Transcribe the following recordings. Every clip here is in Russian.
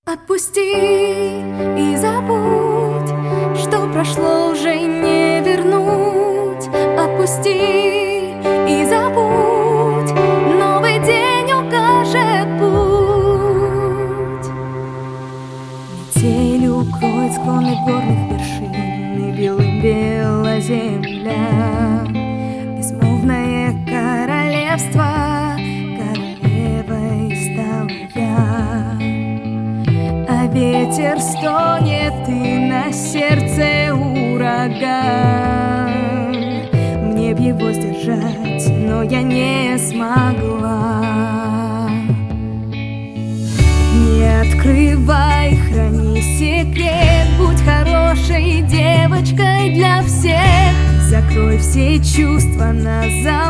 Отпусти и забудь, что прошло, уже не вернуть. Отпусти и забудь, новый день укажет путь. Метель укроет склоны горных вершин, и белым бела земля. Безмолвное королевство, королевой стала я. А ветер стонет, и на сердце ураган. Мне б его сдержать, но я не смогла. Не открывай, храни секрет, будь хорошей девочкой для всех. Закрой все чувства на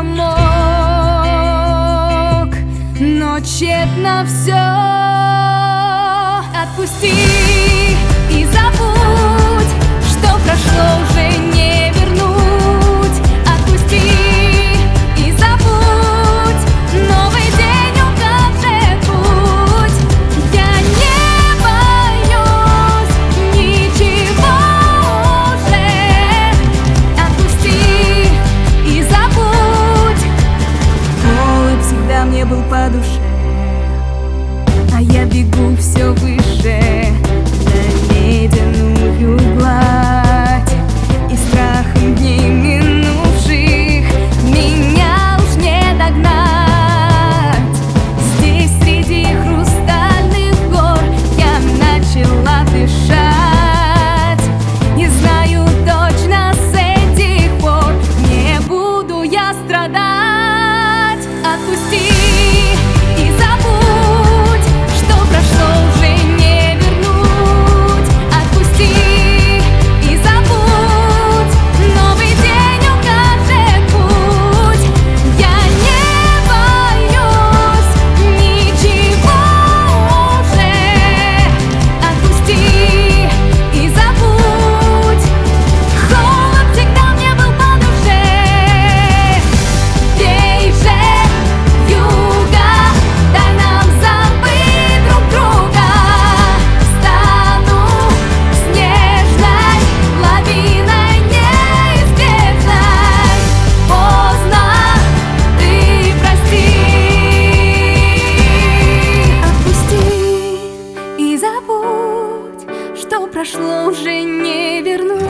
замок, но тщетно все. Отпусти и забудь, что прошло, уже не вернуть. Отпусти и забудь, новый день укажет путь. Я не боюсь ничего уже. Отпусти и забудь. Голубь всегда мне был по душе, а я бегу все выше на ледяную гладь, и страхом дней минувших меня уж не догнать. Здесь среди хрустальных гор я начала дышать. Не знаю точно с этих пор, не буду я страдать. Отпусти и забудь, что прошло, уже не вернуть. Отпусти и забудь, новый день укажет путь. Я не боюсь ничего уже. Отпусти и забудь. Холод всегда мне был по душе. Вей же, юга, дай нам забыть друг друга. Стану снежной лавиной неизбежной. Поздно, ты прости. Отпусти и забудь, что прошло, уже не вернуть.